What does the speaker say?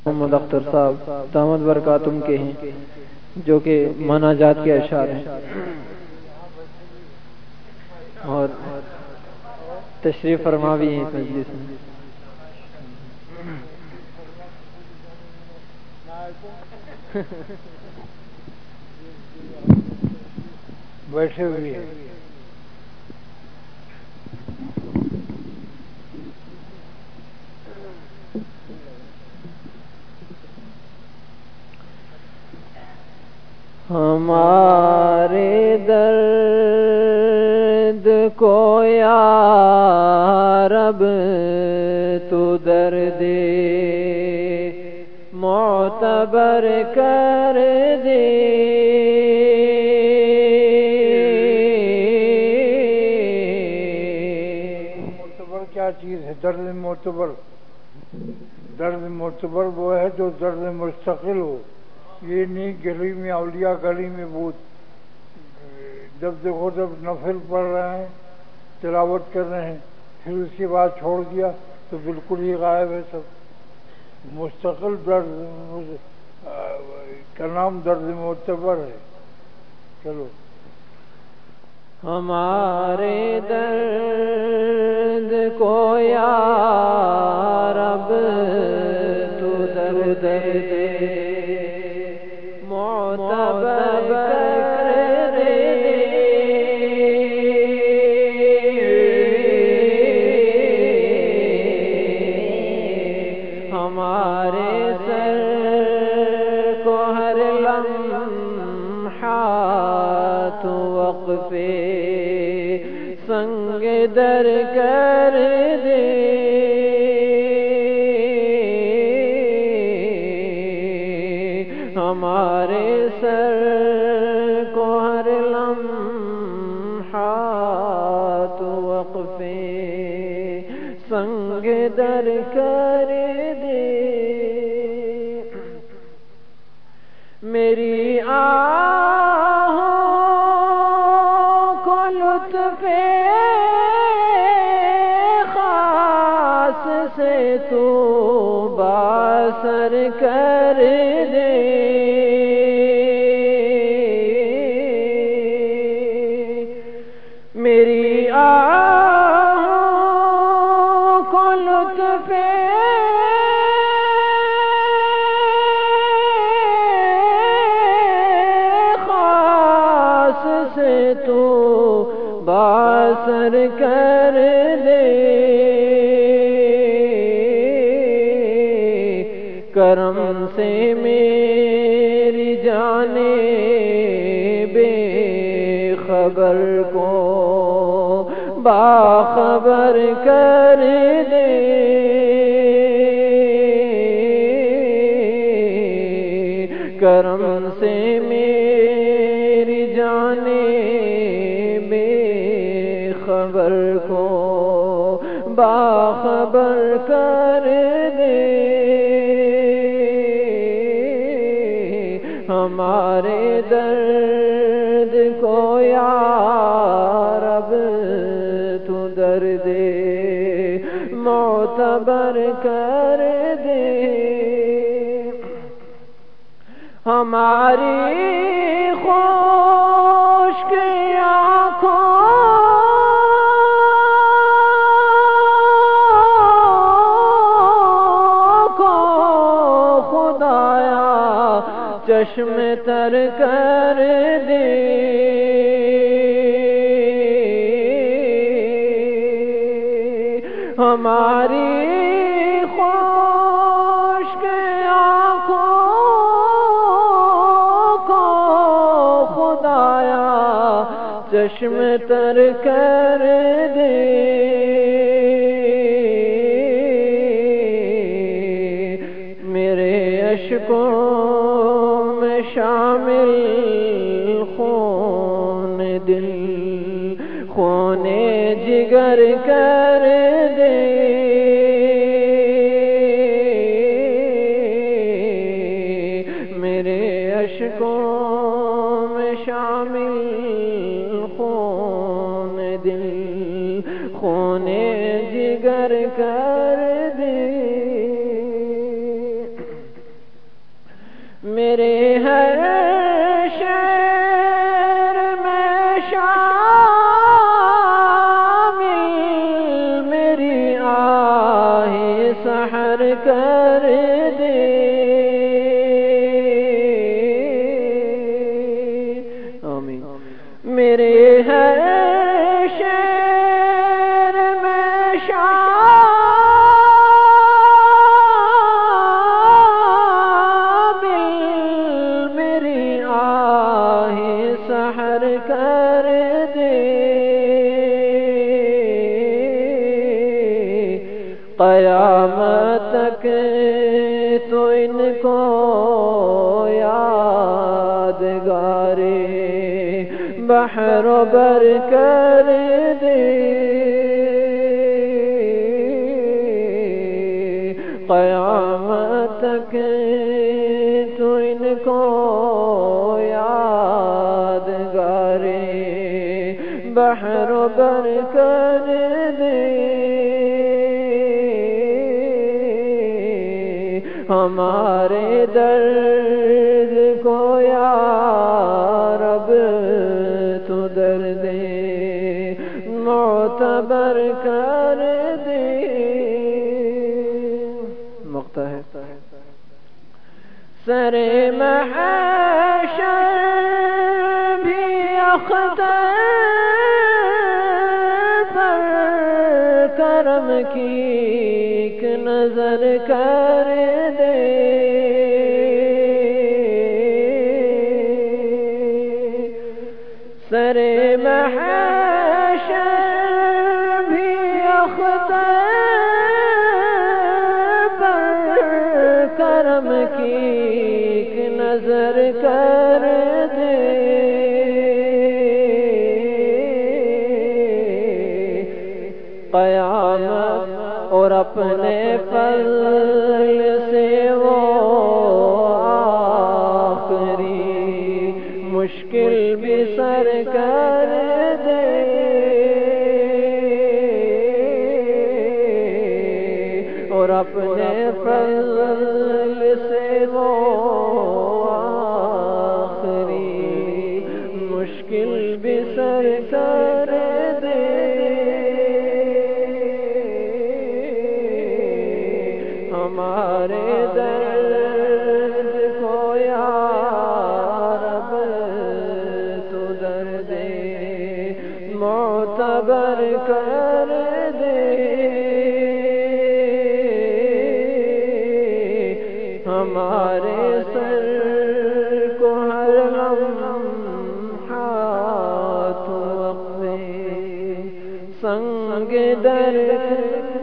محمد اختر صاحب دامت برکاتم کے ہیں، جو کہ مناجات کے اشعار ہیں اور تشریف فرما بھی ہیں اس مجلس میں۔ بیٹھے ہوئے ہیں۔ ہمارے درد کو یا رب تو درد معتبر کر دے، معتبر کیا چیز ہے؟ درد معتبر، درد معتبر وہ ہے جو درد مستقل ہو، یہ نہیں گلی میں اولیاء گلی میں بہت جب دیکھو جب نفل پڑھ رہے ہیں، تلاوت کر رہے ہیں، پھر اس کے بعد چھوڑ دیا تو بالکل ہی غائب ہے سب۔ مستقل درد کا نام درد معتبر ہے۔ چلو ہمارے درد کو یا رب تو درد دے معتبر کر دے، ہمارے سر کو ہر لمحات وقفے سنگ در کر دے، ہمارے سر کو ہر لمحات وقفے سنگ در کر دے، میری آہوں کو لطف خاص سے تو باثر کر دے، میری آہوں کو لطف خاص سے تو باثر کر دے، کرم سے میری جانے بے خبر کو باخبر کر دے، کرم سے میری جانے بے خبر کو باخبر کر دے، ہمارے درد کو یا رب تو درد معتبر کر دے، ہماری خشک آنکھوں کو خدایا چشم تر کر دے، ہماری خشک آنکھوں کو خدایا چشم تر کر دے، میرے اشکوں میں شامل خون دل خون جگر کر دے، میرے اشکوں میں شامل خون دل خون جگر کر دے، میرے ہر شعر میں شامل میری آہ سحر کر دے آمین میرے ہر شعر میں شامل میری آہ سحر کر دے قیامت تک تو ان کو یادگار بحر و بر کر دے قیامت تک تو ان کو یادگار بحر و بر کر دے ہمارے درد کو یا رب تو درد معتبر کر دے مقطع ہے سر محشر بھی اختر پر کرم کی ایک نظر کر دے سر محشر بھی اختر پر کرم کی ایک نظر کر دے قیامت اور اپنے فضل سے وہ آخری مشکل بھی سر کر دے اور اپنے فضل سے وہ آخری مشکل بھی سر کر دے ہمارے درد کو یا رب تو درد معتبر کر دے ہمارے سر کو ہر لمحات وقت سنگ درد